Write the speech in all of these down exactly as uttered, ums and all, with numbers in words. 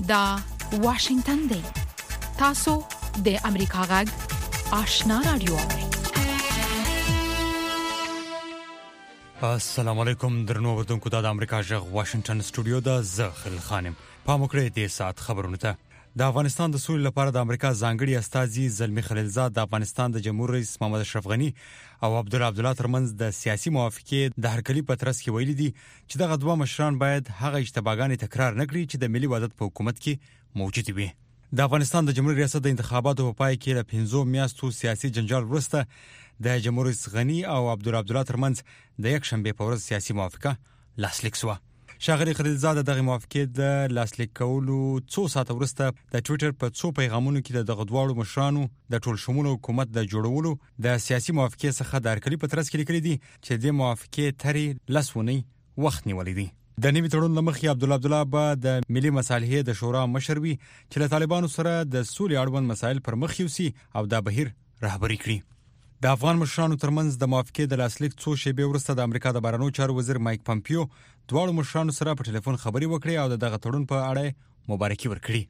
دا واشنگتن دی. تاسو د امریکا غږ آشنا رادیو. السلام علیکم درنو اوردونکو. د امریکا غږ واشنگتن سټوډیو د زخل خانم په مکرې د سات خبرونه ته. د افغانستان د سولې لپاره د امریکا ځانګړي استازي زلمی خلیلزاد د افغانستان د جمهور رئیس محمد اشرف غنی او عبدالله عبدالله ترمنځ د سیاسي موافقې د هرکلي په ترڅ کې ویلي دي چې دغه دوه مشران باید هغه اشتباهګانې تکرار نه کړي چې د ملي وحدت په حکومت کې موجود وي. د افغانستان د جمهور ریاست د انتخاباتو په پای کې له پنځو میاشتو سیاسي جنجال وروسته د جمهور رئیس غنی او عبدالله عبدالله ترمنځ د یک شنبه په ورځ سیاسي موافقه لاسلیک شوه. ښاغلي خلیلزاد دغه موافقې د لاسلیک کولو څو ساعته وروسته د ټوئیټر په څو پیغامونو کې د دغه دواړو مشرانو د ټول شموله حکومت د جوړولو د سیاسي موافقې څخه د هرکلي په ترڅ کې لیکلي دي چې د موافقې ترې لس اونۍ وخت نیولی دی. د نوي تړون له مخې عبدالله عبدالله به د ملي مصالحې د شورا مشر وي چې له طالبانو سره د سولې اړوند مسایل پر مخ یوسي او دا بهیر رهبري کړي. د افغان مشرانو ترمنځ د موافقې د لاسلیک څو شېبې وروسته د امریکا د بهرنیو چارو وزیر مایک پامپیو دواړو مشرانو سره په ټلیفون خبرې وکړې او دغه تړون په اړه مبارکي ورکړي.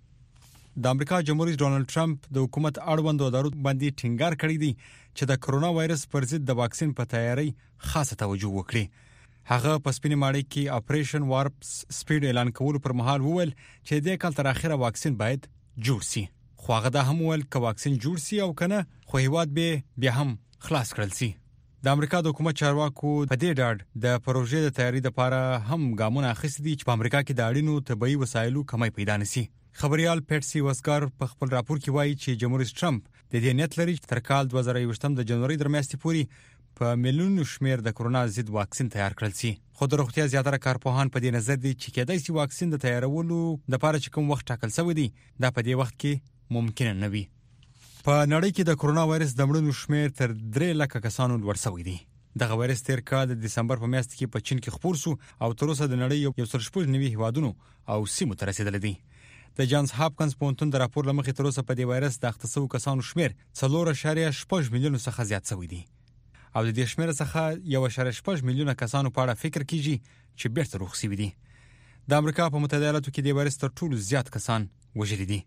د امریکا جمهور رئیس ډونالد ټرمپ د حکومت اړوند ادارو باندې ټینګار کړی دی چې د کرونا وایرس پر ضد د واکسین په تیاری خاصه توجه وکړي. هغه په سپینې ماڼۍ کې اپریشن وارپ سپیډ اعلان کولو پر مهال وویل چې د کال تر اخره واکسین باید جوړ شي. خو هغه دا هم وویل چې واکسین جوړ شي او کنه خو هیواد به بیا هم خلاص کړل شي. د امریکا د حکومت چارواکو په دې ډاډ د پروژې د تیاری لپاره هم ګامونه اخیستي دي چې په امریکا کې د اړینو طبي وسایلو کمی پیدا نشي. خبريال پیټسي وسکار په خپل راپور کې وایي چې جمهور رئیس ټرمپ د دې نیت لري چې تر کال دوه زره یوولس د جنوري در میاشتې پورې په میلیونونو شمیر د کرونا ضد واکسین تیار کړل شي. خو د روغتیا زیاتره کارپوهان په دې نظر دي چې کېدای شي واکسین د تیارولو لپاره چې کوم وخت ټاکل شوی دی دا په دې وخت کې ممکن نه وي. په نړۍ کې د کرونا وایرس د مړینو شمیر تر درې لکه کسانو لوړ شوی دی. دغه وایرس تیر کال د دسمبر په میاشت کې په چین کې خپور شو او تر اوسه د نړۍ یو څلور شپږ نوي هیوادونو او سیمو ته رسیدلی دی. د جانز هاپکنز پوهنتون د راپور له مخې تر اوسه په دې وایرس د اخته شوو کسانو شمیر څلور اعشاریه شپږ میلیونه څخه زیات شوی دی او د دې شمیر څخه یو اعشاریه شپږ میلیونه کسانو په اړه فکر کیږي چې بیرته روغ شوي دي. د امریکا په متحده ایالاتو کې د وایرس تر ټولو زیات کسان وژلي دي.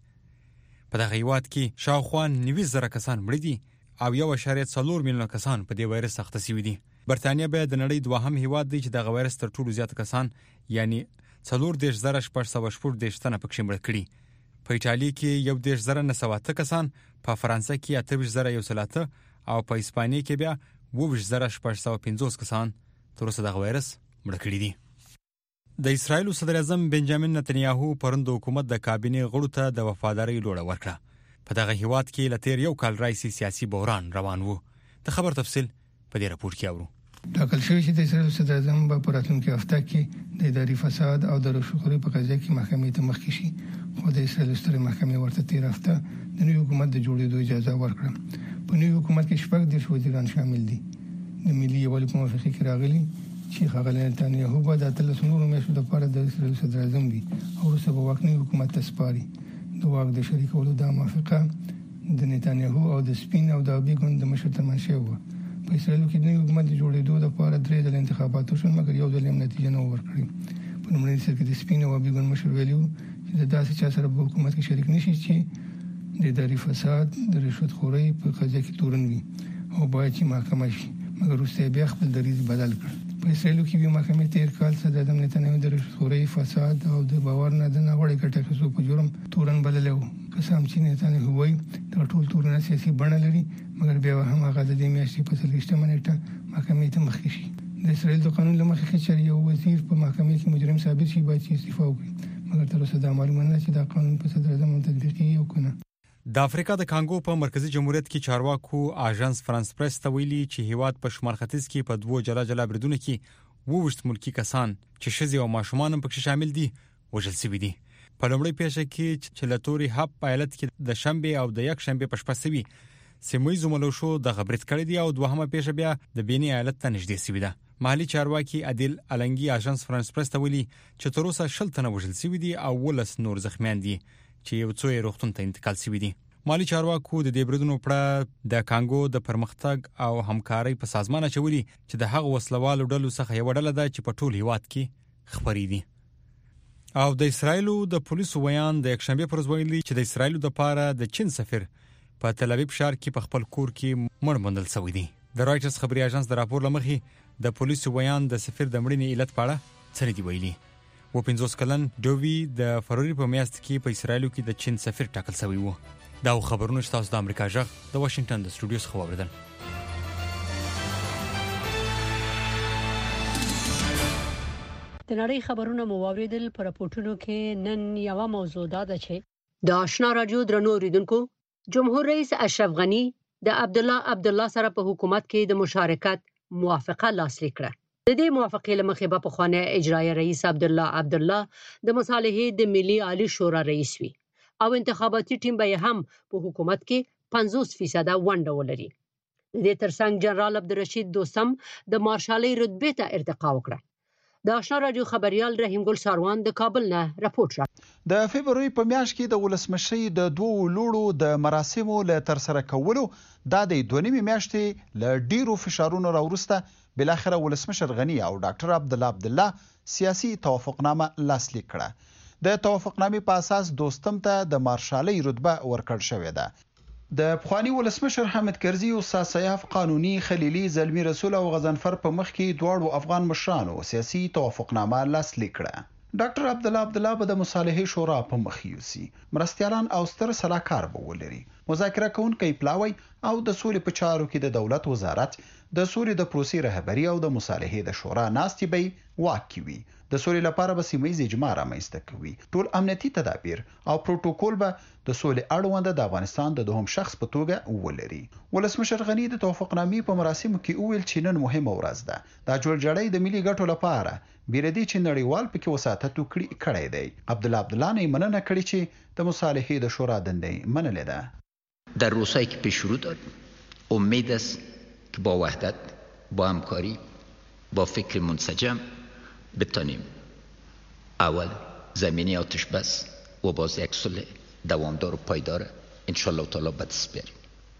په دغه هیواد کې شاوخوا نوي زره کسان مړه دي او یو اعشاریه څلور میلیونه کسان په دې وایرس اخته شوي دي. برتانیا به د نړۍ دوهم هیواد دی چې دغه وایرس تر ټولو زیات کسان یعنی څلور دېرش زره شپږ سوه شپږ دېرش تنه پکې مړه کړي. په ایټالیا کې یو دېرش زره نه سوه اته کسان، په فرانسه کې اته ویشت زره یو سل اته او په اسپانیا کې بیا اووه ویشت زره شپږ سوه پنځوس کسان تر اوسه دغه وایرس مړه کړي دي. د اسرایل صدر اعظم بنجامین نتنیاهو پرون د حکومت د کابینې غړو ته د وفادارۍ لوړه ورکړه. په دغه هیواد کې له تیر یو کال راهیسې سیاسي بحران روان و. د خبر تفصیل په دې راپور کې اورو. ټاکل شوی چې د اسرایل صدر اعظم په راتلونکي هفته کې د اداري فساد او د رشوتخورۍ په قضیه کې محکمې ته مخکې شي. خو د اسرایل سترې محکمې ورته تیر هفته د نوي حکومت د جوړېدو اجازه ورکړه. په نوي حکومت کې شپږ دېرش وزیران شامل دي. د ملي یووالي په موافقې کې راغلي چې ښاغلی نتنیاهو به د اتلسو نورو میاشتو لپاره د اسرایل صدر اعظم وي او وروسته به واک نوي حکومت ته سپاري. د واک د شریکولو دا موافقه د نتنیاهو او د سپین او د ابي ګوند د مشر ترمنځ شوې وه. په اسرایل کې د نوي حکومت د جوړېدو لپاره درې ځله انتخابات وشول مګر یو ځل هم نتیجه نه ورکړې. په لومړي سر کې د سپین او ابي ګوند مشر ویلي وو چې د داسې چا سره په حکومت کې شریک نشي چې د اداري فساد د رشوتخورۍ په قضیه کې تورن وي او باید چې محکمه شي مګر وروسته بیا خپل دریځ بدل کړ. په اسرایل کې به محکمې تیر کال صدر اعظم نتنیاهو د رشوتخورۍ، فساد او د باور نه د ناوړه ګټې اخیستو په جرم تورن بللی و. قسم چې نتنیاهو وایي دا ټول تورنه سیاسي بڼه لري مګر بیا هم هغه د دې میاشتې په څلوېښتمه نیټه محکمې ته مخکې شي. د اسرایل د قانون له مخې که چېرې یو وزیر په محکمې کې مجرم ثابت شي باید چې استعفا وکړي مګر تر اوسه دا معلومه نه ده چې دا قانون په صدر اعظم تطبیق کیږي او که نه. د افریقا د کانګو په مرکزی جمهوریت کې چارواکو آژانس فرانس پریس ته ویلي چې هیواد په شمال ختیځ کې په دوو جلا جلا بریدونو کې اووه ویشت ملکي کسان چې ښځې او ماشومان هم پکې شامل دي وژل شوي دي. په لومړۍ پیښه کې چې له توري هاپ په ایالت کې د شنبې او د یک شنبې په شپه شوي سیمه ییزو ملوشو دغه برید کړی دی او دوهمه پیښه بیا د بیني ایالت ته نږدې شوې ده. محلي چارواکي عادل النګي آژانس فرانس پریس ته ویلي چې تر اوسه شل تنه وژل شوي دي او ولس نور زخمیان دي چې یو څو یې روغتون ته انتقال شوي دي. مالي چارواکو د دې بریدونو په د کانګو د پرمختګ او همکارۍ په سازمان اچولي چې د هغو وسلوالو ډلو څخه یو ډله ده چې په ټول هیواد کې خبرې دي. او د اسرایلو د پولیسو ویان د یکشنبه پر ورځ ویلي چې د اسرایلو د پاره د چین سفیر په تل ابیب ښار کې په خپل کور کې مړ موندل شوی دی. د رایټرز خبري اژانس د راپور لمخې د پولیسو ویان د سفیر د مړینې علت په اړه څه دی ویلي. و پنځوس کلن ډووی د فروری په میاشت کې په اسرایلو کې د چین سفیر ټاکل شوی و. دا خبرونه تاسو د امریکا جغ د واشنگټن د سټوډیوز خبر ورکړل. د نړۍ خبرونه مو واوریدل. پر راپورټونو کې نن یو موضوع دا ده چې د آشنا رادیو درنو اوریدونکو جمهور رئیس اشرف غنی د عبد الله عبد الله سره په حکومت کې د مشارکت موافقه لاسلیک کړه. د دې موافقې لمخې به په خوانه اجرایی رئیس عبد الله عبد الله د مصالحې د ملي عالی شورا رئیس وي او انتخاباتي ټیم به هم په حکومت کې پنځوس فیصد ونډه ولري. د دې ترڅنګ جنرال عبدالرشید دوستم د مارشالۍ رتبې ته ارتقا وکړه. د آشنا رادیو خبريال رحیم ګل ساروان د کابل نه راپورټ را. د فبرवरी په میاشت کې د ولسمشي د دوه لوړو د مراسمو له تر سره کولو د دوه نیمه میاشتې له ډیرو فشارونو راورسته بل اخر ولسمشر غنی او ډاکټر عبد الله عبد الله سیاسي توافقنامه لاسلیک کړه. د توافقنامې په اساس دوستم ته د مارشالۍ رتبه ورکړل شوې ده. د پخوانی ولسمشر حامد کرزي او ساسیاف قانوني خلیلي زلمی رسول او غضنفر په مخ کې دواړو افغان مشرانو سیاسي توافقنامه لاسلیک کړه. ډاکټر عبد الله عبد الله به د مصالحې شورا په مخ یوسي. مرستيالان او ستر سلاکار به ولري. مذاکره کوونکي پلاوی او د سولې په چارو کې د دولت وزارت د سولې د پروسې رهبری او د مصالحې د شورا ناستي به واکوي. د سولې لپاره به سیمایي اجماع رامنځته کوي. ټول امنیتي تدابیر او پروتوکول به د سولې اړوند د افغانستان د دوهم شخص په توګه ولري. ولسمشر غنی د توافقنامې په مراسمو کې وویل چې نن مهمه ورځ ده. دا جوړجاړی د ملي ګټو لپاره بیردي چې نړیوال پکې وساتت وکړي کړی دی. عبد الله عبد الله نه مننه کړی چې د مصالحې د شورا دندې منلې ده. در روزهایی که پیش رو داریم امید است که با وحدت با همکاری با فکر منسجم بتانیم اول زمینی آتش بس و باز یک صلح دوامدار و پایدار ان شاء الله تعالی به دست بیاریم.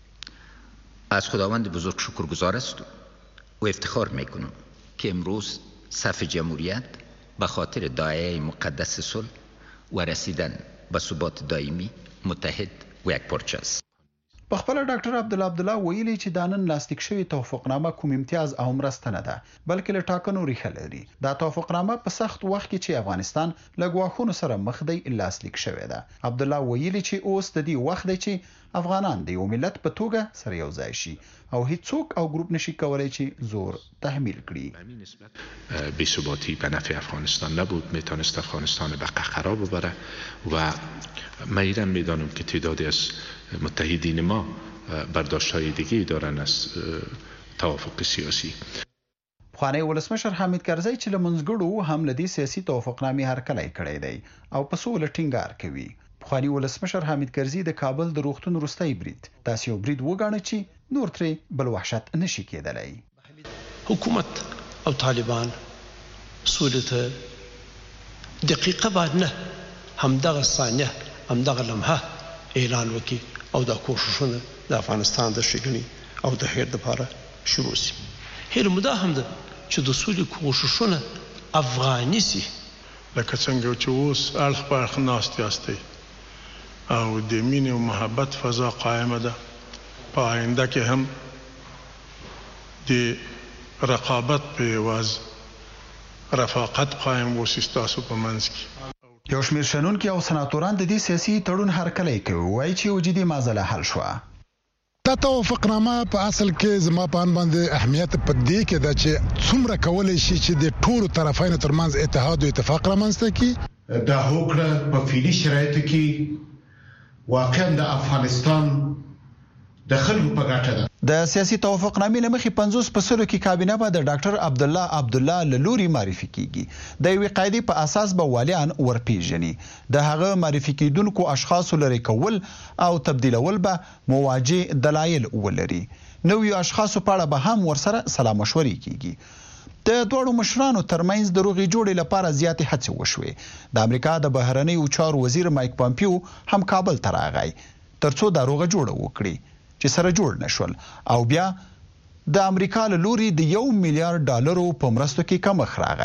از خداوند بزرگ شکرگزار هستم و افتخار میکنم که امروز صف جمهوریت به خاطر داعیه مقدس صلح و رسیدن به ثبات دائمی متحد و یکپارچه است. په خپل ډاکټر عبد الله عبد الله ویلي چې د نن لاسلیک شوی توافقنامه کوم امتیاز او مرسته نه ده بلکې له ټاکنو ریښه لري. دا توافقنامه په سخت وخت کې چې افغانستان له ګواښونو سره مخ دی لاسلیک شوی ده. عبد الله ویلي چې اوس د دې وخت دی چې افغانان د یو ملت په توګه سره یو ځای شي او هیڅوک او ګروپ نشي کولای چې زور تحمیل کړي. بی‌ثباتی به نفع افغانستان نبود، میتونست افغانستان به قهقرا ببره و من ایران میدانم که تعدادی از متحدین ما برداشت‌های دیگه دارن از توافق سیاسی. خوانی ولسمشر حامد کرزی چې لمنځګړو هم لدی سیاسي توافقنامې هرکلی کړی دی او په سوله ټینګار کوي. خوانی ولسمشر حامد کرزی د کابل د روغتون وروستي برید داسې یو برید وګاڼه چې نور ترې بل وحشت نشي کېدلی. حکومت او طالبان سوله ته دقیقه بعد نه همدغه ثانیه همدغه لمحه اعلان وکړي او دا کوششونه د افغانستان د شګنی او د هیر لپاره شروع شي. هیر مدا هم ده چې د سولې کوششونه افغاني سي لکه څنګه چې اوس اړخ په اړخ ناست یاستئ او د مینې او محبت فضا قائمه ده. په آینده کې هم د رقابت په یواز رفاقت قائم وسي ستاسو په منځ کې. یو شمېر شنونکي او سناتوران د دې سیاسي تړون هرکلی کوي وایي چې وجودي معضله حل شوه. دا توافقنامه په اصل کې زما په ان باندې اهمیت په دې کې ده چې څومره کولای شي چې د ټولو طرفینو ترمنځ اتحاد او اتفاق رامنځته کړي. دا هوکړه په فعلي شرایطو کې واقعا د افغانستان د خلکو په ګټه ده. د سیاسي توافقنامې لمخې پنځوس په سلو کې کابینه به د ډاکټر عبد الله عبد الله لوري معرفي کیږي. د یوې قاعدې په اساس به والیان ورپیژني. د هغه معرفي کیدونکو اشخاصو لري کول او تبدیلول به مواجه دلایل ولري. نوې اشخاصو په اړه به هم ورسره سلام مشورې کیږي. د دوړو مشرانو ترمنځ د روغې جوړې لپاره زیاتې هڅې وشوې. د امریکا د بهرنیو چارو وزیر مایک پامپیو هم کابل ته راغی ترڅو دا روغه جوړه وکړي چې سره جوړ نشول او بیا د امریکا له لوري د یو میلیارډ ډالرو په مرستو کې کم راغی.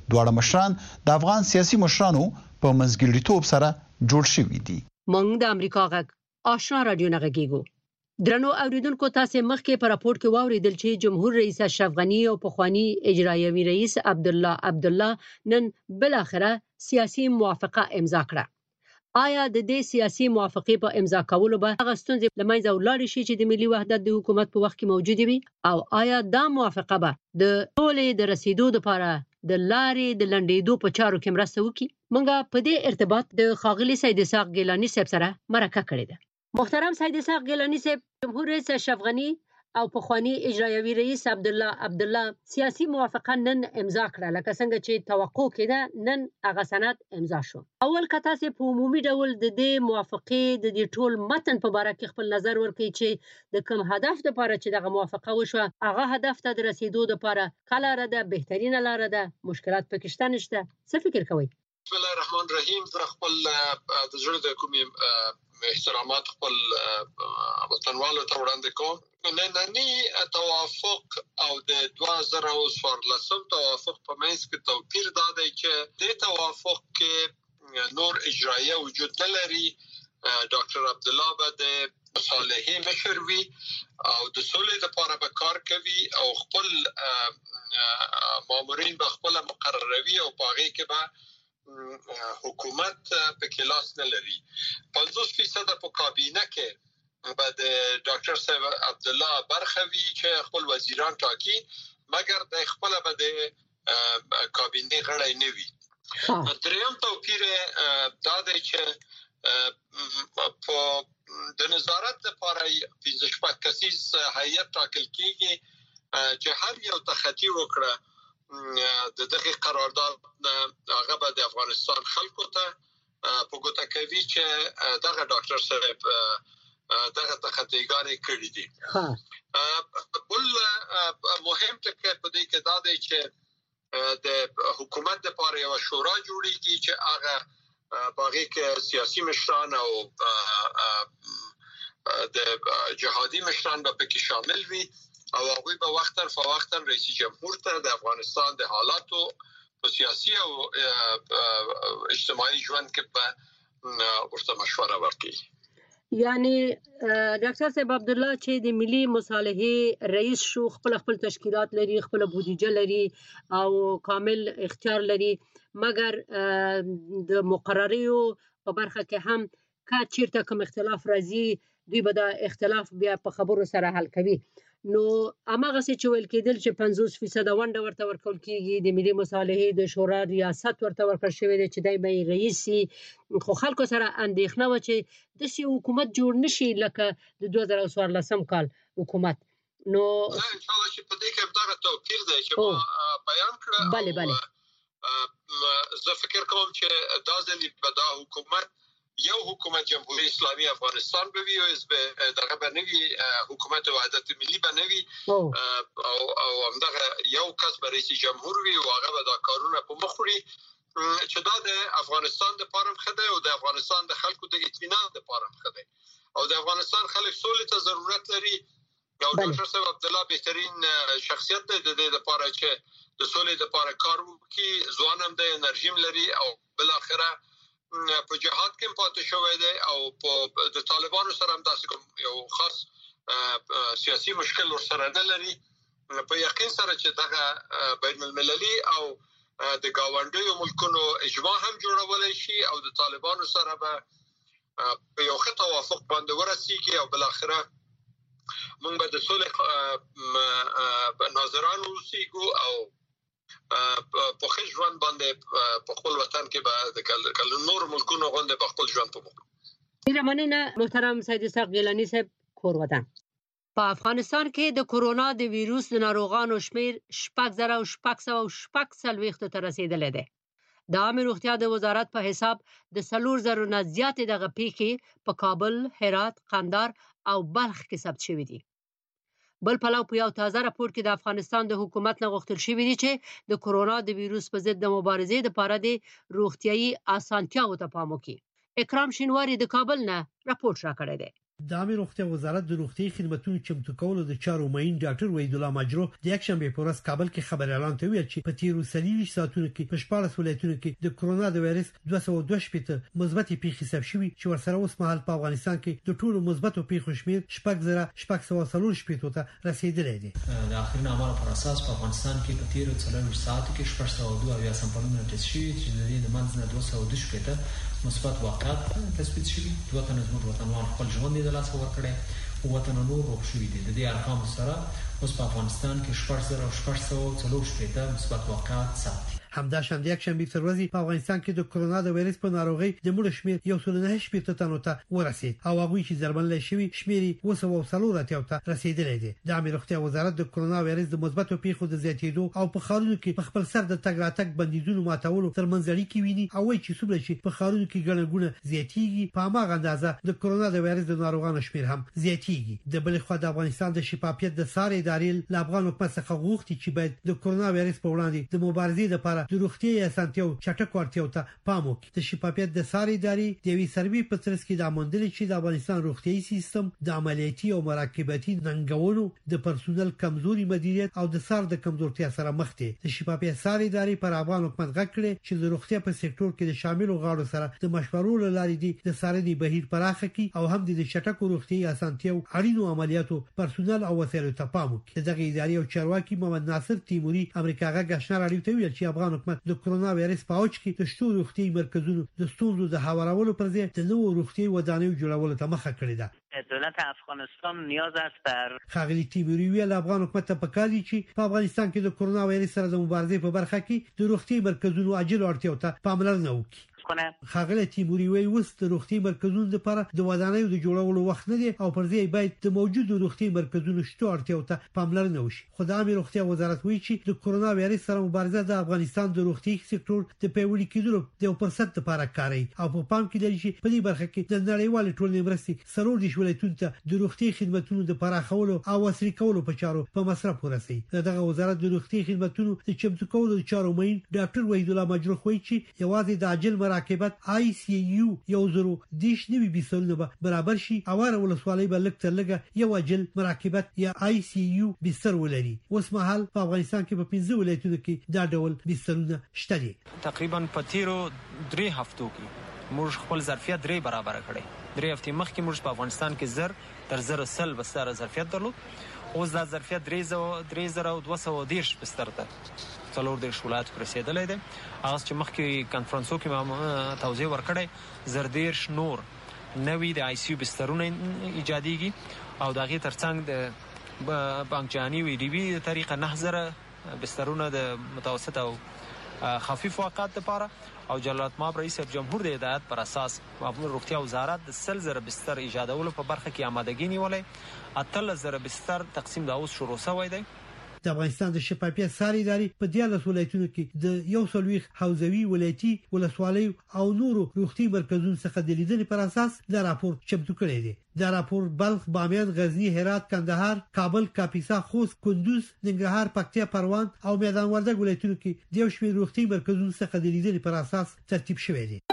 دواړه مشران د افغان سیاسي مشرانو په منځګړیتوب سره جوړ شوي دي. مونږ د امریکا غږ آشنا رادیو نه غږیږو. درنو اوریدونکو تاسو مخکې په راپورټ کې واوریدل چې جمهور رئیس اشرف غنی او پخوانی اجرایوي رئیس عبدالله عبدالله نن بل اخره سیاسي موافقه امضا کړه. آیا د دې سیاسي موافقه په امضا کولو به هغه ستونزې لمنځه ولاړ شي چې د ملي وحدت د حکومت په وخت کې موجود وي او آیا دا موافقه به د ټولې د رسیدو لپاره د لارې د لنډېدو په چارو کې مرسته وکړي؟ موږ په دې ارتباط د خاغلی سید اسحاق ګیلانی صاحب سره مرکه کړې ده. محترم سید اسحاق ګیلانی صاحب، جمهور رئیس اشرف غنی او پخوانی اجرایوي رئیس عبدالله عبدالله سیاسي موافقه نن امضا کړه، لکه څنګه چې توقع کېده نن هغه سند امضا شو. اول کته سه په عمومي ډول د دې موافقه د دې ټول متن په اړه کې خپل نظر ورکړي چې د کوم هدف لپاره چې دغه موافقه وشوه هغه هدف ته د رسیدو لپاره کله را ده بهترینه لار ده، مشکلات پکې شته نشته، څه فکر کوئ؟ بسم الله الرحمن الرحیم. زه خپل د زړه د کومې احترامات خپل وطنوالو ته وړاندې کوم. نننی توافق او د دوه زره څوارلسم توافق په منځ کې توپیر دا دی چې د توافق کې نور اجرایه وجود نه لري. ډاکټر عبدالله به د مصالحې مشر وي او د سولې لپاره به کار کوي او خپل مامورین به خپل مقرروي او په هغې کې به حکومت په کلاس نه لري. پنځوس فیصد په کابینه کې به د ډاکټر صاحب عبدالله برخه وي چې خپل وزیران ټاکي، مګر د خپل به د کابینه غړی نه وي. دریم توپیر دا دی چې په د نظارت لپاره پنځه شپږ کسیز هیئت ټاکل کیږي چې هر یو تخطي وکړه د دغه قرارداد هغه به د افغانستان خلکو ته په ګوته کوي چې دغه ډاکټر صاحب دغه تخطیګانې کړې دي. بل مهم ټکی په دې کې دا دی چې د حکومت لپاره یو شورا جوړیږي چې هغه باغی کې سیاسي مشران او د جهادي مشران به پکې شامل وي او هغوی به وختاً فوقتاً رئیس جمهور ته د افغانستان د حالاتو په سیاسي او اجتماعي ژوند کې به ورته مشوره ورکړي. یعنی ډاکټر صاحب عبدالله چې د ملي مصالحې رئیس شو، خپل خپل تشکیلات لري، خپل بودیجه لري او کامل اختیار لري، مګر د مقرریو په برخه کې هم که چیرته کوم اختلاف راځي دوی به دا اختلاف بیا په خبرو سره حل کوي. نو اماغه چې ویل کېدل چې پنځوس فیصد ونډه ورته ورکول کیږي، د ملي مصالحې د شورا ریاست ورته ورکړل شوی دی چې دای به رئیس سي، خو خلکو سره اندېښنه و چې داسې حکومت جوړ نشي لکه د دوه زره څوارلسم کال حکومت. نو ان شاء الله چې په دې کې دغه توپیر دی چې ما بیان کړ. بله بله زه فکر کوم چې دا ځلې به دا حکومت یو حکومت جمهوری اسلامی افغانستان به وي او دغه به نوي حکومت وحدت ملي به نوي او او همدغه یو کس به رئیس جمهور وي او هغه به دا کارونه په مخ وړي چې دا د افغانستان د پاره ښه دی او د افغانستان د خلکو د اطمینان د پاره ښه دی او د افغانستان خلک سولې ته ضرورت لري. او ډاکټر صاحب عبدالله بهترین شخصیت دی د دې لپاره چې د سولې لپاره کار وکړي، ځوان هم دی، انرژي لري او بل اخره په جهاد کې پاتې شوی دی او په د طالبانو سره هم داسې کوم یو خاص سیاسي مشکل ورسره نه لري. په یقین سره چې دغه بین المللي او د ګاونډیو ملکونو اجماع هم جوړولای شي او د طالبانو سره به په یو ښه توافق باندې ورسیږي او بل اخره موږ به د سولې ناظران اوسېږو او په خپل ژوند باندې په خپل وطن کې به د کله نور ملکونو غونډه په خپل ژوند په موږ. ډیره مننه محترم سید اسحاق ګیلانی صاحب. کور وطن په افغانستان کې د کورونا د ویروس د ناروغانو شمیر شپږ زره او شپږ سوه او شپږ څلوېښتو ته رسیدلی دی. د عامه روغتیا د وزارت په حساب د څلور زرو نه زیاتې دغه پیښې په کابل، هرات، قندهار او بلخ کې ثبت شوي دي. بل پلو په یو تازه راپور کې د افغانستان د حکومت نه غوښتل شوي دي چې د کورونا د ویروس په ضد د مبارزې لپاره د روغتیايي اسانتیاوو ته پام وکړي. اکرام شینواری د کابل نه راپورټ راکړی دی. د عامه روغتیا وزارت د روغتي خدماتو چمتو کولو د چارو معین ډاکټر وحید الله مجرو د یک شنبه په ورځ کابل کې خبر اعلان ته ویل چې په تیرو سلیوي ساعتونو کې په شپږ ولایتونو کې د کرونا د وایرس دوه سوه دوه شپږ مثبت پیښې ثبت شوي چې ورسره اوس مهال په افغانستان کې د ټولو مثبت پیښو شمیر شپږ زره شپږ سوه څلور شپږ ته رسیدلی دی. د اخرین اعمالو پر اساس په افغانستان کې په تیرو څلور ساعتو کې شپږ سوه دوه اویا سمپلونه ټیسټ شوي چې د دې د منځ نه دوه سوه دوه شپږ مثبت واقعات تثبیت شوي. دوه تنه زموږ وطنوال خپل ژوند د لاسه ورکړي او وطن نور روغ شوي دي. د دې ارقام سره اوس په افغانستان کې شپږ زره شپږ سوه څلور شپږ مثبت واقعات ثبت. همداشان د یک شنبه تر ورځې په افغانستان کې د کرونا د وایرس په ناروغي د مړو شمیر یو سل نه شپږ تنو ته ورسید او هغه چې درمل شوی شمیر اوس او څلور ته رسیدلی دی. د عامه روغتیا وزارت د کرونا وایرس د مثبتو پیښو د زیاتېدو او په خارونو کې په خپل سر د تګ راتګ بندیدونو ماتولو ترمنځ اړیکې ویني او وایي چې څومره چې په خارونو کې ګڼه زیاتېږي په هغه اندازه د کرونا د وایرس د ناروغانو شمیر هم زیاتېږي. د بل خوا د افغانستان د شفافیت د ساري ادارې له افغان حکومت څخه غوښتي چې باید د کرونا وایرس په وړاندې د مبارزې لپاره د روغتي اسانتیاو چټک ورتیاو ته پام وکړي. د شفافیت د ساري ادارې د وی سروي په ترڅ کې د امندل چې د افغانستان روغتيایي سیستم د عملیاتي او مراقبتي ننګونو د پرسونل کمزوري مدیریت او د سار د کمزورتیا سره مخ دي. د شفافیت ساري ادارې پر افغان حکومت غږ کړي چې د روغتیا په سکتور کې د شاملو غاړو سره د مشورو لاري دي د ساري بهیر پراخه کی او هم د چټکو روغتيایي اسانتیاو اړینو عملیاتو پرسونل او وسایلو ته پام وکړي. دغه ادارې او چارواکي محمد ناصر تیموري امریکا غږ آشنا راډیو ته ویل چې افغان حکومت د کرونا وایرس په اوج کې د شتو روغتي مرکزونو د ستونزو د هوارولو پر ځای د نوو روغتي ودانیو جوړولو ته مخه کړې ده. دولت افغانستان نیاز است بر خاغلی تیموری ویل افغان حکومت ته پکاري چې په افغانستان کې د کرونا وایرس سره د مبارزې په برخه کې د روغتي مرکزونو عاجل اړتیاو ته پاملرنه وکړي. خاغلی تیموری وی وس د روغتي مرکزونو لپاره د ودانیو د جوړولو وخت نه دی او پر ځای باید د موجودو روغتي مرکزونو شتو اړتیاو ته پاملرنه وشي. خو د عامه روغتیا وزارت وایي چې د کرونا وایرس سره مبارزه د افغانستان د روغتي سکتور د پیوړی کېدلو د یو پرسنټ لپاره کاری او په پام کې لري چې په دې برخه کې د نړیوال ټولنې مرستې سرور دي ولایتونو ته د روغتي خدماتو د پراخولو او عصري کولو په چارو په مصرف ورسي. دغه وزارت د روغتي خدماتو د چمتو کولو د چارو معین ډاکټر وحید الله مجرو وایي چې یوازې د عاجل مراقبت آی سی یو یو زرو دیش نوی بسترونه به برابر شي او ولسوالۍ به لږ تر لږه یو عاجل مراقبت یا آی سی یو بستر ولري. اوس مهال په افغانستان کې په پنځه ولایتونو کې دا ډول بسترونه شته دي. تقریبا په تیرو درې هفتو کې موږ خپل ظرفیت درې برابر کړی. درې هفتې مخکې موږ په افغانستان کې زر تر زر سل بستر ظرفیت درلود. اوس دا ظرفیت درې زره دوه سوه دېرش بستر ته څلور دېرش ولایت رسیدلی دی. هغه چې مخکې کانفرنسو کې ما توضیح ورکړی زر دېرش نور نوي د آی سی یو بسترونه ایجادېږي او د هغې ترڅنګ د بانک جهاني وی ډي بي طریقه نه زره بسترونه د متوسط او خفیف واقعات لپاره او جلالت مآب رئیس جمهور د هدایت پر اساس په روغتیا وزارت د سل زره بستر ایجادولو په برخه کې آمادګي نیولې. اتلس زره بستر تقسیم د اوس شروع شوی دی. د افغانستان د شفافیت ساري ادارې په دیارلس ولایتونو کې د یو سلويخ حوزوي ولایتي ولسوالۍ او نورو روغتي مرکزونو څخه د لیدنې پر اساس دا راپور چمتو کړی دی. دا راپور بلخ، بامیان، غزنی، هرات، کندهار، کابل، کاپیسا، خوست، کندوز، ننګرهار، پکتیا، پروان او میدان وردګ ولایتونو کې د یو شمېر روغتي مرکزونو څخه د لیدنې پر اساس ترتیب شوی دی.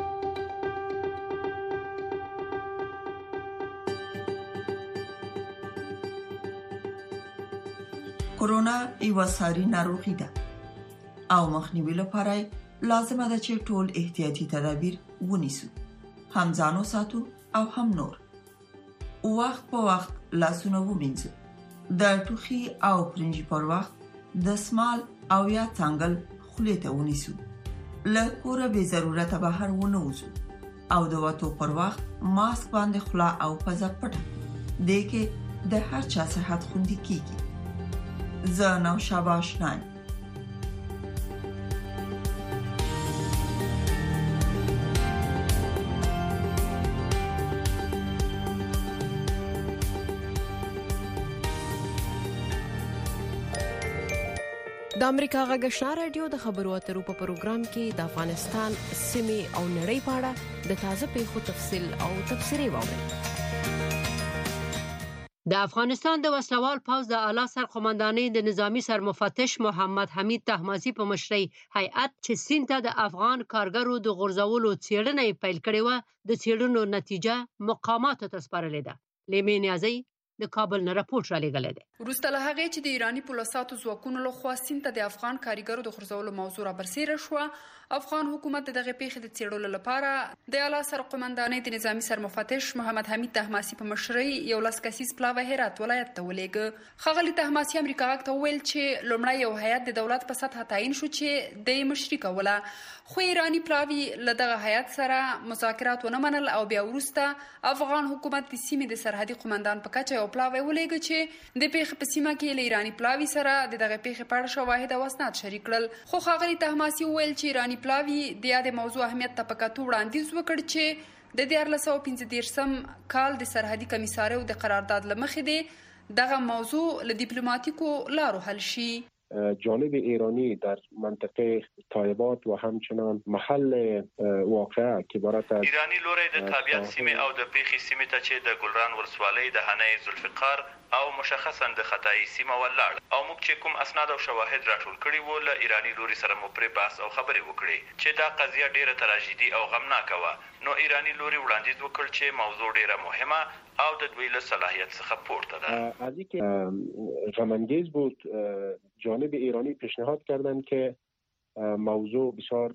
کرونا یو ساري ناروغي ده او مخنیوي لپاره لازمه ده چې ټول احتیاطي تدابیر ونیسو، هم ځانو ساتو او هم نور. وخت په وخت لاسونه ومینځو، د ټوخي او پرنجي پر وخت دسمال او یا څنګل خولې ته ونیسو، له کوره بې ضرورته بهر ونه وځو او د وتو پر وخت ماسک باندې خوله او پزه پټه دې کې د هر چا صحت خوندي کیږي. زه نو شاباش نایم. د امریکا غږ آشنا رادیو د خبرو اترو په پروګرام کې د افغانستان سیمې او نړۍ په اړه د تازه پیښو تفصیل او تبصرې واورئ. د افغانستان د وسلوال پوځ د اعلی سرقومندانۍ د نظامی سرمفتش محمد حمید طهماسي په مشرۍ هیئت چې سیند ته د افغان کارګرو د غورځولو څېړنه پیل کړې و د څېړنو نتیجه مقاماتو ته سپارلې ده. لیمې نیازی د کابل نه راپورټ را لېږلی دی. وروسته له هغې چې د ایراني پولیسو ځواکونو لخوا سیند ته د افغان کارګرو د غورځولو موضوع رابرسېره شوه، افغان حکومت د دغې پیښې د څېړلو لپاره د اعلی سرقومندانۍ د نظامي سرمفتش محمد حمید طهماسي په مشرۍ یو لس کسیز پلاوی هرات ولایت ته ولېږه. ښاغلي طهماسي امریکا غږ ته وویل چې لومړی یو هیات د دولت په سطحه تعیین شو چې د یې مشري کوله، خو ایراني پلاوي له دغه هیات سره مذاکرات ونه منل او بیا وروسته افغان حکومت د سیمې د سرحدي قومندان په کچه یو پلاوی ولېږه چې د پیښې په سیمه کې له ایراني پلاوي سره د دغه پیښې په اړه شواهد او اسناد شریک کړل. خو ښاغلي طهماسي وویل چې ایراني پلاوي د یادې موضوع اهمیت ته په کتو وړاندیز وکړ چې د دیارلس سوه پنځه دېرشم کال د سرحدي کمیساریو د قرارداد له مخې دی دغه موضوع له دیپلماتیکو لارو حل شي. جانب ایرانی در منطقه طایبات و همچنان محل واقعه که عبارت از ایرانی لوری د تابعیت سیمه او د پیښې سیمه ته چې د ګلران ولسوالۍ د هنۍ ذوالفقار او مشخصا د خطای سیمه ولاړ او موږ چې کوم اسناد او شواهد راټول کړي وو له ایرانی لوري سره مو پرې بحث او خبرې وکړي چې دا قضیه ډیره تراژیدي او غمناکه وه، نو ایرانی لوري وړاندیز وکړ چې موضوع ډیره مهمه او د دوی له صلاحیت څخه پورته ده. از اینکه غمانگیز بود جانب ایرانی پیشنهاد کردند که موضوع بسیار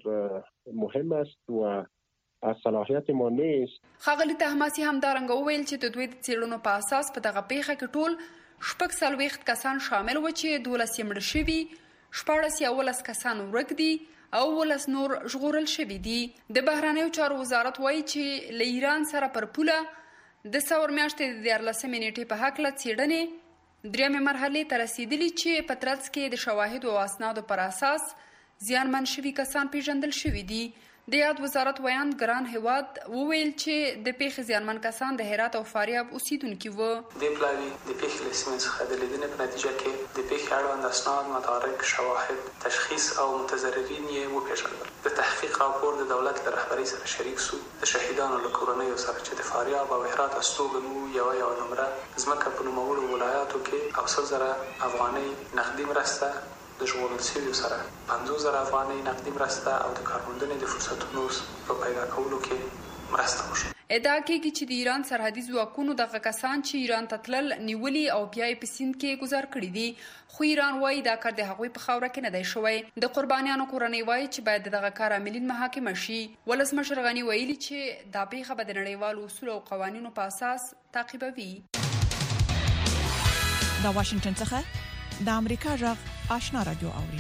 مهم است و از صلاحیت ما نیست. ښاغلي طهماسي همدارنګه وویل چې د دوی د څېړنو په اساس په دغه پیښه کې ټول شپږ څلوېښت کسان شامل و چې دولس یې مړه شوي، شپاړس یا اوولس کسان ورک دي او اوولس نور ژغورل شوي دي. د بهرنیو چارو وزارت وایي چې له ایران سره پر پوله د ثور میاشتې د دیارلسمې نیټې په هکله څېړنې درېیمې مرحلې ته رسېدلي چې په ترڅ کې د شواهدو او اسنادو پر اساس زیانمن شوي کسان پیژندل شوي دي. د یاد وزارت ویاند ګران هیواد وویل چې د پیښې زیانمن کسان د هرات او فاریاب اوسیدونکي وو. د پلاوي د پیښې له سیمې څخه د لیدنې په نتیجه کې د پیښې اړوند اسناد، مدارک، شواهد، تشخیص او متضررین یې وپېژندل. د تحقیق راپور د دولت له رهبرۍ سره شریک سو. د شهیدانو له کورنیو سره چې د فاریاب او هرات استوګن وو یوه یوه نمره ځمکه په نوموړو ولایاتو کې او سل زره افغانۍ نقدي مرسته، د ژغورل شویو سره پنځوس زره افغانۍ نقدي مرسته او د کارموندنې د فرصتونو په پیدا کولو کې مرسته وشوه. ادعا کېږي چې د ایران سرحدي ځواکونو دغه کسان چې ایران ته تلل نیولي او بیا یې په سیند کې ګذار کړي دي، خو ایران وایي دا کار د هغوی په خاوره کې نه دی شوی. د قربانیانو کورنۍ وایي چې باید د دغه کار عاملین محاکمه شي. ولسمشر غني ویلي چې دا پیښه به د نړیوالو اصولو او قوانینو په اساس تعقیبوي. د واشنگټن څخه د امریکا غږ آشنا رادیو اوري.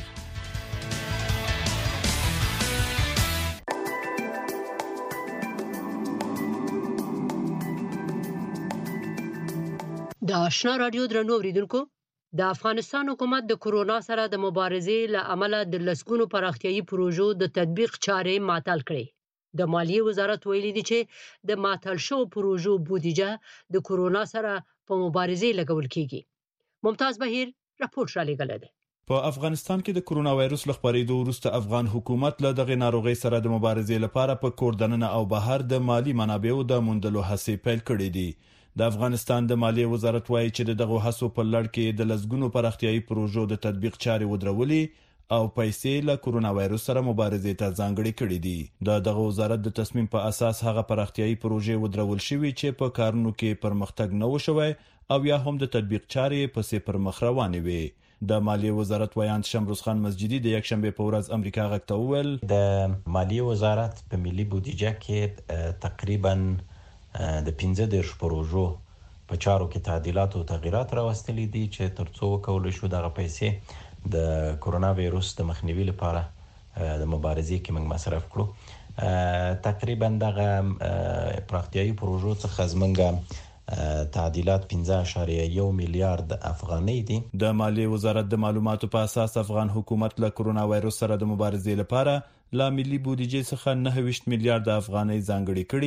د آشنا رادیو درنو اوریدونکو، د افغانستان حکومت د کورونا سره د مبارزې له امله د لسګونو پراختیايي پروژو د تطبیق چارې معطل کړې. د مالیې وزارت ویلي دی چې د معطل شوو پروژو بودیجه د کورونا سره په مبارزې لګول کیږي. ممتاز بهیر راپورټ را لېږلی دی. په افغانستان کې د کورونا وایرس له خپرېدو وروسته افغان حکومت له دغه ناروغۍ سره د مبارزې لپاره په کور دننه او بهر د مالی منابعو د موندلو هڅې پیل کړې دي. د افغانستان د مالیې وزارت وایي چې دغه هڅو په لړ کې د لسګونو پراختیايي پروژو د تطبیق چارې ودرولې او پیسې له کورونا وایرس سره مبارزې ته ځانګړې کړې دي. د دغه وزارت د تصمیم په اساس هغه پراختیايي پروژې ودرول شوي چې په کارونو کې پرمختګ نه وشوي او یا هم د تطبیق چارې پسې پر مخ روانې وي. د مالیې وزارت ویاند شمروز خان مسجدي د یکشنبه په ورځ امریکا غږ ته وویل د مالیې وزارت په ملي بودیجه کې تقریبا د پنځه دېرش پروژو په چارو کې تعدیلات او تغییرات راوستلي دي چې ترڅو وکولای شو دغه پیسې د کورونا وایرس د مخنیوي لپاره د مبارزې کې موږ مصرف کړو. تقریبا دغه پراختیايي پروژو څخه زمونږ تعدیلات پنځه اعشاریه یو میلیارډ افغانۍ دي. د مالیې وزارت د معلوماتو په اساس افغان حکومت له کورونا وایرس سره د مبارزې لپاره لا ملي بودیجې څخه نهه ویشت میلیارډ افغانۍ ځانګړې کړي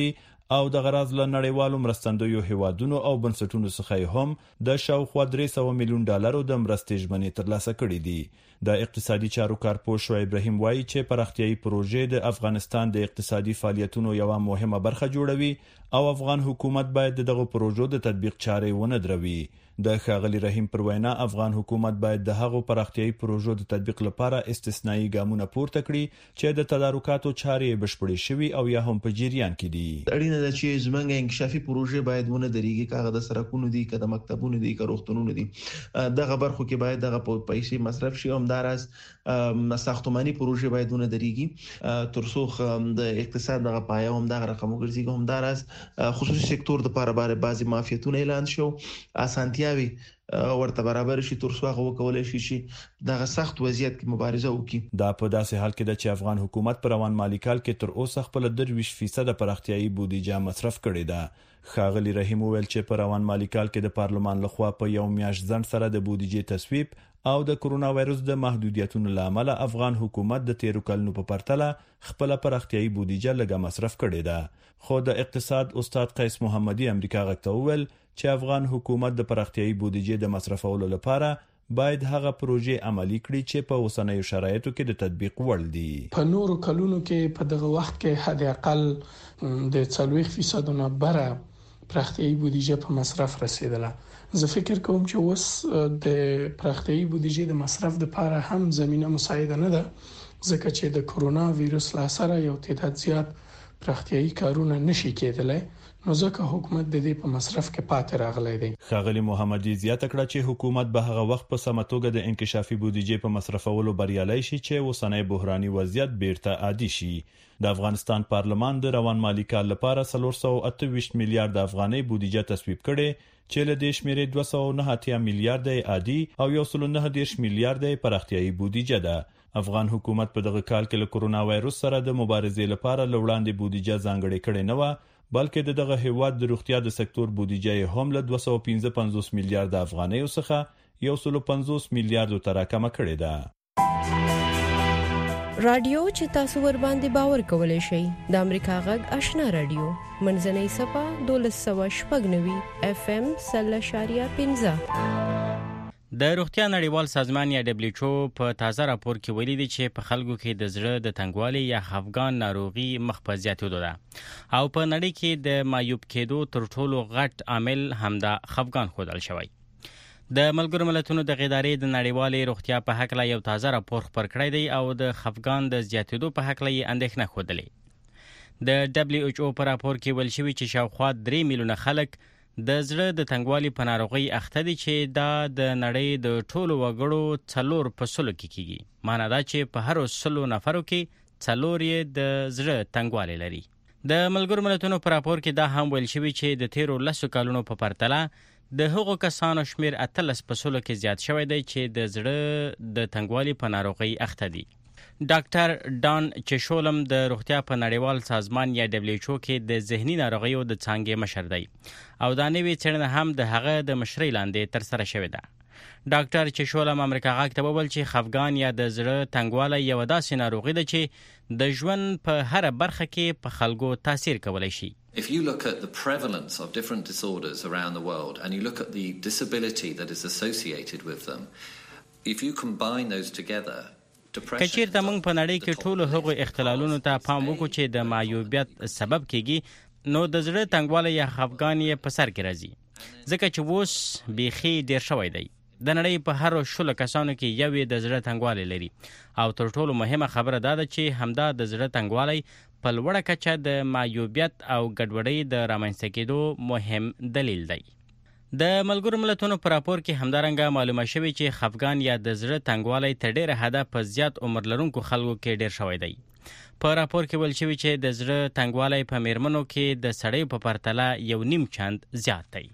او د غراض له نړیوالو مرستندویو هیوادونو او بنسټونو څخه هم د شاوخوا درې سوه میلیون ډالرو د مرستې ژمنې ترلاسه کړې دي. د اقتصادي چارو کارپوه شعیب رحیم وایي چې پراختیایي پروژې د افغانستان د اقتصادي فعالیتونو یوه مهمه برخه جوړوي او افغان حکومت باید د دغه پروژو د تطبیق چارې ونه دروي. د ښاغلي رحیم پر وینا افغان حکومت باید د هغو پراختیایي پروژو د تطبیق لپاره استثنایی ګامونه پورته کړي چې د تدارکاتو چارې بشپړې شوي او یا هم په جریان کې دي. اړینه ده چې زموږ انکشافي پروژې باید ونه درېږي، کاغه د سرکونو دي، که د مکتبونو دي، که روغتونونو دي، دغه برخو کې باید دغه پیسې مصرف شي. همداراز ساختماني پروژې باید ونه درېږي ترڅو د اقتصاد دغه پایه هم دغه رقم وګرځي. همداراز خصوصي سکتور لپاره باندې بعضي معافیتونه اعلان شو، اسانتیا ورته برابر شي تر څو هغه وکولای شي چې دغه سخت وضعیت کې مبارزه وکړي. دا په داسې حال کې ده چې افغان حکومت پر روان مالي کال کې تر اوسه خپل درویش فیصد پراختیایي بودیجه مصرف کړې ده. ښاغلي رحیم وویل چې په روان مالي کال کې د پارلمان لخوا په یو میاشت ځنډ سره د بودیجې تصویب او د کرونا وایرس د محدودیتونو له امله افغان حکومت د تیرو کلونو په پرتله خپل پراختیایي بودیجه لږه مصرف کړې ده. خو د اقتصاد استاد قیس محمدي امریکا غږ ته وویل چې افغان حکومت د پراختیایي بودیجې د مصرفولو لپاره باید هغه پروژې عملي کړي چې په اوسنیو شرایطو کې د تطبیق وړ دي. په نورو کلونو کې په دغه وخت کې حد اقل د څلوېښت فیصد نه بره پراختیایي بودیجه په مصرف رسیدله. زه فکر کوم چې اوس د پراختیایي بودیجې د مصرف لپاره هم زمينه مساعده نه ده، ځکه چې د کرونا وایرس له اثره یو تعداد زیات پراختیایي کارونه نشي کېدلی، نو ځکه حکومت د دې په مصرف کې پاتې راغلی دی. ښاغلي محمدي زیاته کړه چې حکومت به هغه وخت په سمه توګه د انکشافي بودیجې په مصرفولو بریالی شي چې اوسنی بحراني وضعیت بیرته عادي شي. د افغانستان پارلمان د روان مالي کال لپاره څلور سوه اته ویشت میلیارډ افغانۍ بودیجه تصویب کړې چې له دې شمیرې دوه سوه نهه اتیا میلیارډ عادي او یو سل نهه دېرش میلیارډ پراختیایي بودیجه ده. افغان حکومت په دغه کال کې له کرونا وایرس سره د مبارزې لپاره له وړاندې بودیجه ځانګړې کړې نه وه، بلکې د دغه هیواد د روغتیا د سکتور بودیجه هم له دوه سوه پنځه پنځوس میلیارډ افغانیو څخه یو سل پنځوس میلیارډ ته راکمه کړې ده. رادیو چې تاسو ور باندې باور کولای شئ د امریکا غږ آشنا رادیو منځنۍ صفه دولس سوه شپږ نوي اف ام سل اشاریه پنځه. د روغتیا نړیوال سازمان یا دبليو ایچ او په تازه راپور کې ویلي دی چې په خلکو کې د زړه د تنګوالي یا خفګان ناروغي مخ په زیاتېدو ده او په نړۍ کې د معیوب کېدو تر ټولو غټ عامل همدا خفګان ښودل شوی. د ملګرو ملتونو د ادارې د نړیوالې روغتیا په هکله یو تازه راپور خپور کړی دی او د خفګان د زیاتېدو په هکله یې اندېښنه ښودلې. د دبليو ایچ او په راپور کې ویل شوي چې شاوخوا درې میلیونه خلک د زړه د تنګوالي په ناروغۍ اخته دي چې دا د نړۍ د ټولو وګړو څلور په سلو کې کیږي. معنا دا چې په هر سلو نفرو کې څلور یې د زړه تنګوالی لري. د ملګرو ملتونو په راپور کې دا هم ویل شوي چې د تیرو لسو کلونو په پرتله د هغو کسانو شمیر اتلس په سلو کې زیات شوی دی چې د زړه د تنګوالي په ناروغۍ اخته دي. ډاکټر ډان چشولم د روغتیا په نړیوال سازمان یا دبليو ایچ او کې د ذهني ناروغیو د څانګې مشر دی او دا نوې څېړنه هم د هغه د مشرۍ لاندې ترسره شوې ده. ډاکټر چشولم امریکا غږ ته وویل چې خفګان یا د زړه تنګوالی یوه داسې ناروغي ده چې د ژوند په هره برخه کې په خلکو تاثیر کولی شي. If you look at the prevalence of different disorders around the world and you look at the disability that is associated with them, if you combine those together, کچیر ته موږ په نړۍ کې ټولو هغو اختلالونو ته پام وکړو چې د معیوبیت سبب کیږي، نو د زړه تنګوالی یا خفګان یې په سر کې راځي، ځکه چې اوس بیخي ډیر شوی دی. د نړۍ په هر شلو کسانو کې یو یې د زړه تنګوالی لري او تر ټولو مهمه خبره دا ده چې همدا د زړه تنګوالی په لوړه کچه د معیوبیت او ګډوډۍ د رامنځته کېدو مهم دلیل دی. د ملګرو ملتونو په راپور کې همدارنګه معلومه شوې چې خفګان یا د زړه تنګوالی تر ډیره حده په زیات عمر لرونکو خلکو کې ډیر شوی دی. په راپور کې ویل شوي چې د زړه تنګوالی په میرمنو کې د سړیو په پرتله یو نیم چند زیات دی.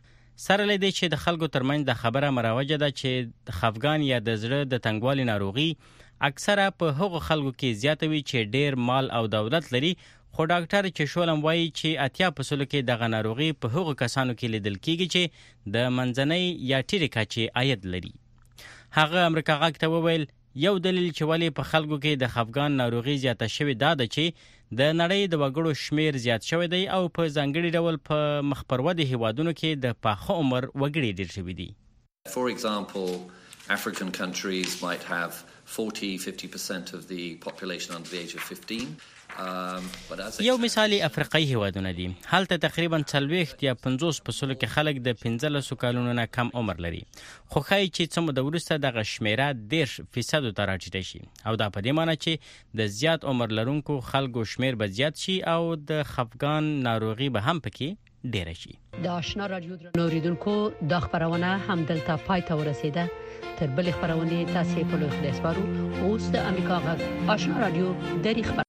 سره له دې چې د خلکو ترمنځ د خبره مروجه ده چې خفګان یا د زړه د تنګوالي ناروغي اکثره په هغو خلکو کې زیاته وي چې ډیر مال او دولت لري، خو ډاکټر چشولم وایي چې اتیا په سلو کې دغه ناروغي په هغو کسانو کې لیدل کیږي چې د منځنۍ یا ټیټې کچې عاید لري. هغه امریکا غږ ته وویل یو دلیل چې ولې په خلکو کې د خفګان ناروغي زیاته شوې ده د چې د نړۍ د وګړو شمیر زیات شوی دی او په ځانګړي ډول په مخ پر ودې هیوادونو کې د پاخه عمر وګړي ډېر شوي دي. For example, African countries might have forty to fifty percent of the population under the age of fifteen. Um, یو مثال افریقایي هیوادونه دي. هلته تقریبا څلوېښت یا پنځوس په سلو کې خلک د پنځلسو کلونو نه کم عمر لري. خو ښایي چې څه موده وروسته دغه شمیره دېرش فیصدو ته راټیټه شي او دا په دې معنی چې د زیات عمر لرونکو خلکو شمیر به زیات شي او د خفګان ناروغي به هم پکې ډېره شي. د آشنا رادیو درنو اوریدونکو دا خبرونه هم دلته پای ته ورسیده. تر بلې خبرونه تاسو په لوی خلاص وارو اوس د امریکا غږ آشنا رادیو دری خبر